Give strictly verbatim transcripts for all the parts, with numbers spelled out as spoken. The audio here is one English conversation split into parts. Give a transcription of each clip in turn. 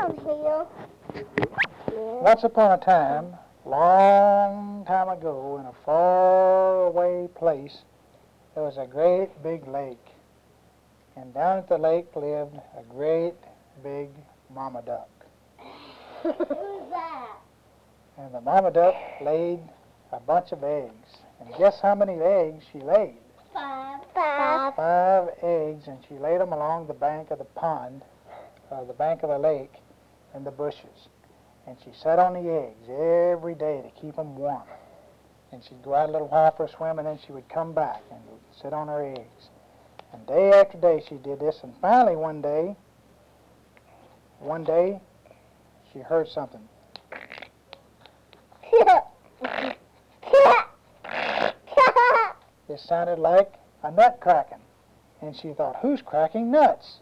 come here. Once upon a time, long time ago, in a far-away place, there was a great big lake. And down at the lake lived a great big mama duck. Who's that? And the mama duck laid a bunch of eggs. And guess how many eggs she laid? Five. Five. Five eggs, and she laid them along the bank of the pond, or the bank of the lake, in the bushes. And she sat on the eggs every day to keep them warm. And she'd go out a little while for a swim, and then she would come back and sit on her eggs. And day after day she did this, and finally one day, one day, she heard something. It sounded like a nut cracking. And she thought, who's cracking nuts?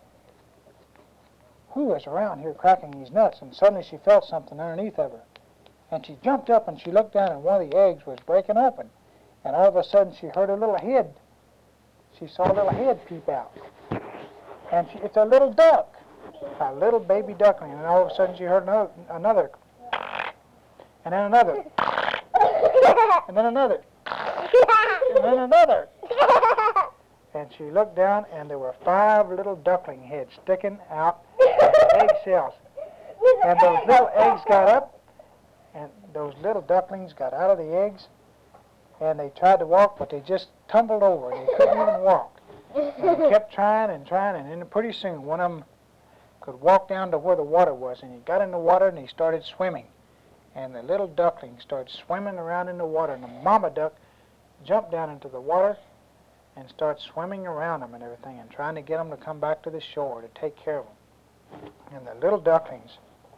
Who is around here cracking these nuts? And suddenly she felt something underneath of her. And she jumped up and she looked down, and one of the eggs was breaking open. And all of a sudden she heard a little head. She saw a little head peep out. And she, it's a little duck, a little baby duckling. And all of a sudden she heard another, another, and then another, and then another, and then another. And she looked down, and there were five little duckling heads sticking out of the egg shells. And those little eggs got up, and those little ducklings got out of the eggs, and they tried to walk, but they just tumbled over. They couldn't even walk. And they kept trying and trying, and then pretty soon one of them could walk down to where the water was, and he got in the water and he started swimming. And the little ducklings started swimming around in the water, and the mama duck jumped down into the water and started swimming around them and everything, and trying to get them to come back to the shore to take care of them. And the little ducklings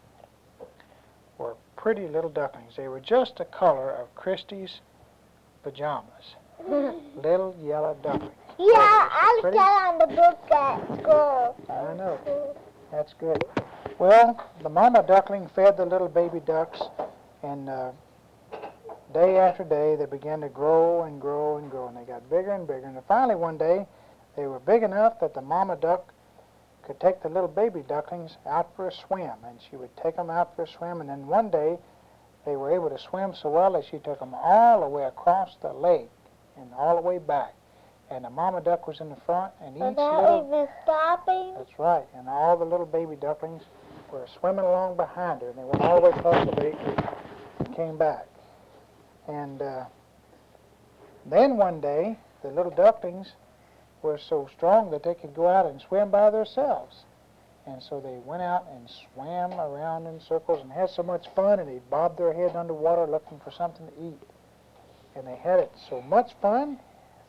were pretty little ducklings. They were just the color of Christy's pajamas. Little yellow ducklings. Yeah, I looked at on the book at school. I know. That's good. Well, the mama duckling fed the little baby ducks, and uh, day after day they began to grow and grow and grow, and they got bigger and bigger. And finally one day they were big enough that the mama duck could take the little baby ducklings out for a swim, and she would take them out for a swim. And then one day they were able to swim so well that she took them all the way across the lake and all the way back. And the mama duck was in the front, and each Without little... even stopping? That's right. And all the little baby ducklings were swimming along behind her, and they went all the way across the lake and came back. And uh, then one day, the little ducklings were so strong that they could go out and swim by themselves. And so they went out and swam around in circles and had so much fun, and they bobbed their head underwater looking for something to eat. And they had it so much fun.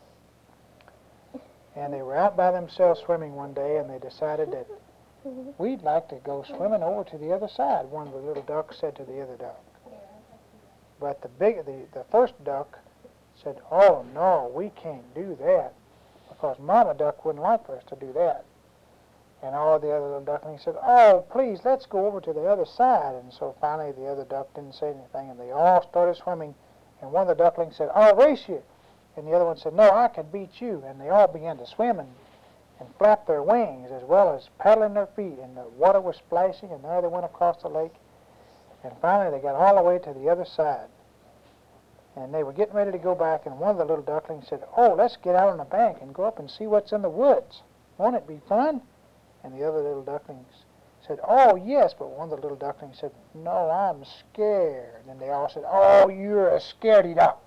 And they were out by themselves swimming one day, and they decided that we'd like to go swimming over to the other side, one of the little ducks said to the other duck. But the big, the, the first duck said, oh, no, we can't do that, because Mama Duck wouldn't like for us to do that. And all the other little ducklings said, oh, please, let's go over to the other side. And so finally the other duck didn't say anything, and they all started swimming. And one of the ducklings said, I'll race you. And the other one said, no, I can beat you. And they all began to swim and, and flap their wings as well as paddling their feet. And the water was splashing, and there they went across the lake. And finally they got all the way to the other side. And they were getting ready to go back, and one of the little ducklings said, oh, let's get out on the bank and go up and see what's in the woods. Won't it be fun? And the other little ducklings said, oh, yes. But one of the little ducklings said, no, I'm scared. And they all said, oh, you're a scaredy duck.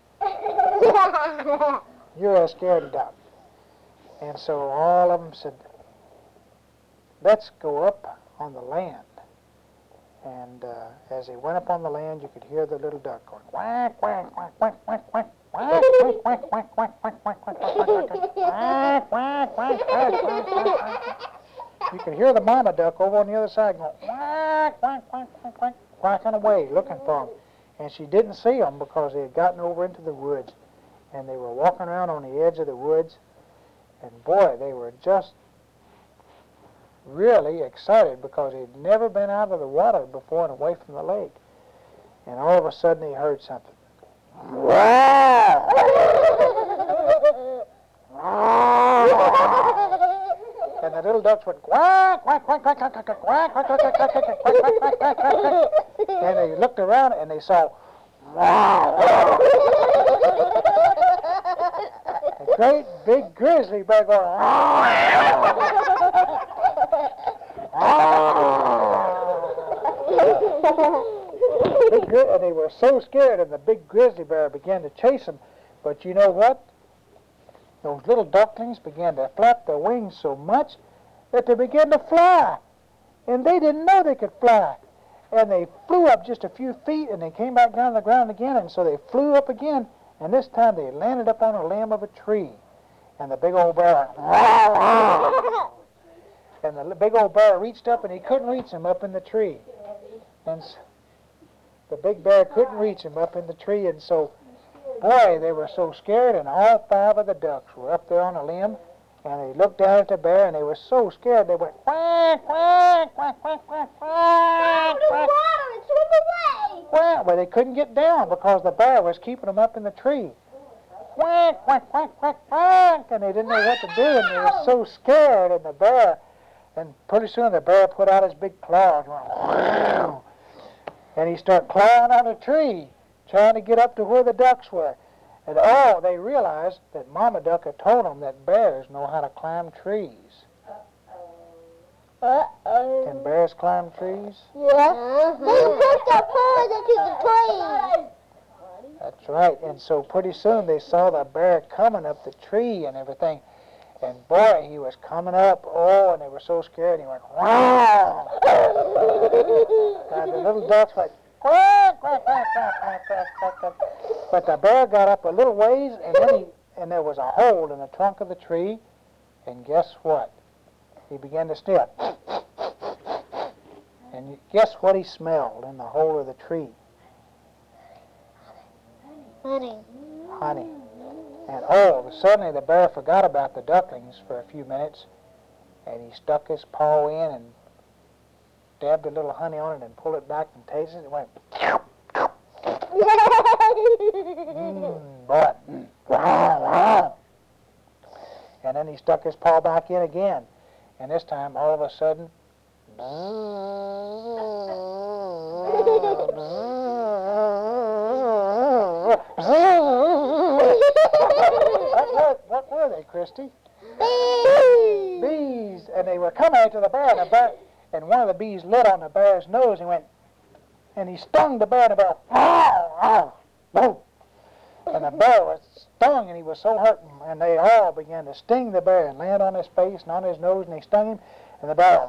You're a scaredy duck. And so all of them said, let's go up on the land. And uh, as they went up on the land, you could hear the little duck going, quack, quack, quack, quack, quack, quack, quack, quack, quack, quack, quack, quack, quack, quack, quack, quack, quack, quack, quack. You could hear the mama duck over on the other side going, quack, quack, quack, quack, quack, quacking away, looking for them. And she didn't see them because they had gotten over into the woods. And they were walking around on the edge of the woods. And boy, they were just really excited because they'd never been out of the water before and away from the lake. And all of a sudden they heard something. And the little ducks went quack, quack, quack, quack, quack, quack, quack, quack, quack, quack, quack, quack, quack, quack, quack, quack, quack, quack. And they looked around and they saw a great big grizzly bear going. Big gri- and they were so scared, and the big grizzly bear began to chase them. But you know what? Those little ducklings began to flap their wings so much that they began to fly. And they didn't know they could fly. And they flew up just a few feet, and they came back down to the ground again, and so they flew up again, and this time they landed up on a limb of a tree. And the big old bear went, and the big old bear reached up, and he couldn't reach him up in the tree. And s- the big bear couldn't reach him up in the tree, and so, boy, they were so scared, and all five of the ducks were up there on a limb, and they looked down at the bear, and they were so scared, they went quack, quack, quack, quack, quack, quack, quack. Water and swim away. Well, well, they couldn't get down because the bear was keeping them up in the tree. Quack, quack, quack, quack, quack, and they didn't know what to do, and they were so scared, and the bear, and pretty soon the bear put out his big claws, went, and he started clawing out a tree, trying to get up to where the ducks were. And oh, they realized that Mama Duck had told them that bears know how to climb trees. Uh-oh. Can bears climb trees? Yeah. They put their paws into the trees. That's right. And so pretty soon they saw the bear coming up the tree and everything. And boy, he was coming up. Oh, and they were so scared. He went, wow. And the little ducks went, quack, quack, quack, quack, quack, quack, quack, quack. But the bear got up a little ways, and then he, and there was a hole in the trunk of the tree. And guess what? He began to sniff. And guess what he smelled in the hole of the tree? Honey. Honey. And oh, suddenly the bear forgot about the ducklings for a few minutes, and he stuck his paw in and dabbed a little honey on it and pulled it back and tasted it. It went, mmm, boy. Mm. Wow, wow. And then he stuck his paw back in again, and this time, all of a sudden, what, were, what were they, Christy? Bees. Bees, and they were coming after the bear, and the bear, and one of the bees lit on the bear's nose and went, and he stung the bear, and the bear, and the bear was stung, and he was so hurt, and they all began to sting the bear and land on his face and on his nose, and they stung him, and the bear,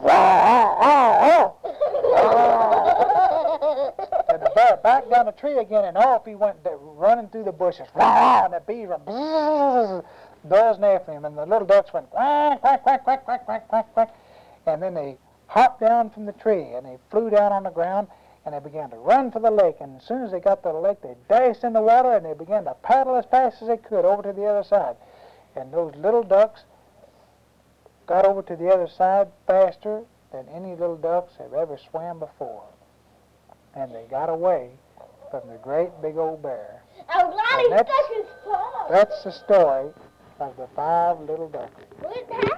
and the bear backed down the tree again, and off he went running through the bushes, and the bees were buzzing after him, and the little ducks went quack, quack, quack, quack, quack, quack, quack, quack, and then they hopped down from the tree, and they flew down on the ground, and they began to run for the lake, and as soon as they got to the lake, they dashed in the water, and they began to paddle as fast as they could over to the other side, and those little ducks got over to the other side faster than any little ducks have ever swam before, and they got away from the great big old bear. A lot And of that's- stuff is fun. That's the story of the five little ducks. What happened?